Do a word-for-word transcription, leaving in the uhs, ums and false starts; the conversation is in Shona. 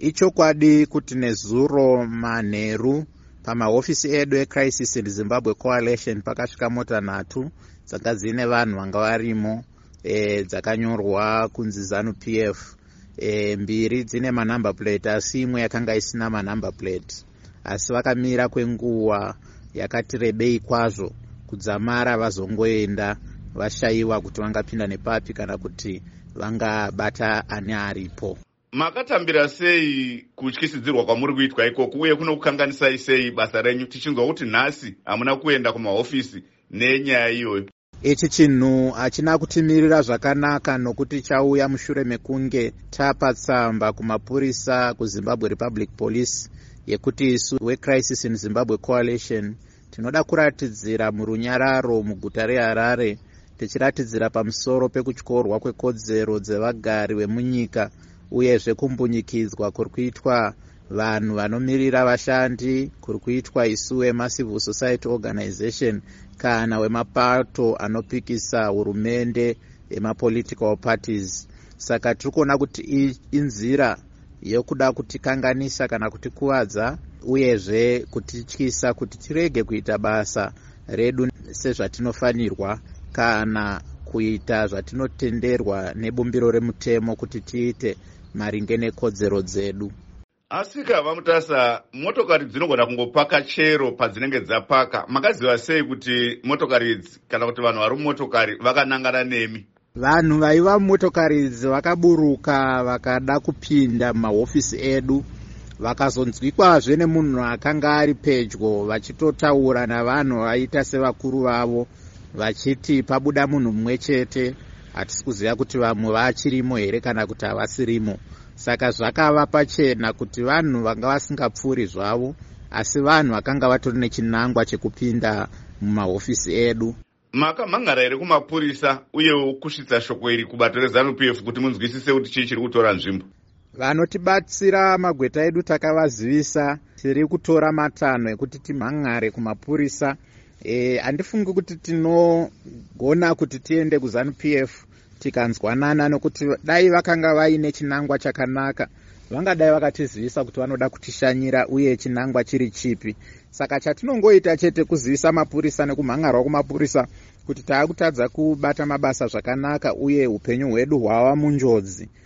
Ichokwadi kuti nezuro manheru pamahofisi edu eCrisis in Zimbabwe Coalition pakasvika mota nhatu dzanga dzine vanhu vanga varimo, e, dzakanyorwa kunzi ZANU P F. E, mbiri dzine manumber plate asi imwe yakanga isina manumber plate, asi vakamira kwenguva yakati rebei kwazvo kudzamara vazongoenda vashayiwa kuti vangapinda nepapi kana kuti vangabata ani aripo. Makatambira sei kutyisidzirwa kwamuri kuitwa ikoko uye kunokukanganisai sei basa renyu tichinzwa kuti nhasi hamuna kuenda kumahofisi nenyaya iyoyo? Ichi chinhu hachina kutimirira zvakanaka nokuti chauya mushure mekunge tapa tsamba kumapurisa kuZimbabwe Republic Police yekuti isu weCrisis in Zimbabwe Coalition tinoda kuratidzira murunyararo muguta reHarare, tichiratidzira pamusoro pekutyorwa kwekodzero dzevagari vemunyika uyezve kumbunyikidzwa kuri kuitwa vanhu vanomirira vashandi, kuri kuitwa isu weMassive Society Organization kana wemapato anopikisa hurumende emapolitical parties. Saka tiri kuona kuti inzira yokuda kutikanganisa kana kutikuvadza uyezve kutityisa kuti tirege kuita basa redu sezvatinofanirwa kana kuita zvatinotenderwa nebumbiro remutemo kuti tiite maringe nekodzero dzedu. Asi kava Mutasa, motokari dzinogona kungopaka chero padzinenge dzapaka. Makaziva sei kuti motokari idzi kana kuti vanhu vari mumotokari vakanangana nemi? Vanhu vaiva mumotokari idzi vakaburuka vakada kupinda mumahofisi edu, vakazonzwikwazve nemunhu akanga ari pedyo vachitotaura navanhu vaita sevakuru vavo vachiti pabuda munhu mumwe chete, hatisi kuziva kuti vamwe vachirimo here kana kuti havasirimo. Saka zvakava pachena kuti vanhu vanga vasingapfuuri zvavo, asi vanhu vakanga vatori nechinangwa chekupinda mumahofisi edu. Makamhangara here kumapurisa uyewo kusvitsa shoko iri kubato reZANU P F kuti munzwisise kuti chii chiri kutora nzvimbo? Vanotibatsira magweta edu takavazivisa tiri kutora matanho ekuti timhangare kumapurisa. E, handifungi kuti tinogona kuti tiende kuZANU P F tikanzwanana, nokuti dai vakanga vaine chinangwa chakanaka vangadai vakatizivisa kuti vanoda kutishanyira uye chinangwa chiri chipi. Saka chatinongoita chete kuzivisa mapurisa nekumhangarwa kumapurisa kuti taakutadza kubata mabasa zvakanaka uye upenyu hwedu hwava munjodzi.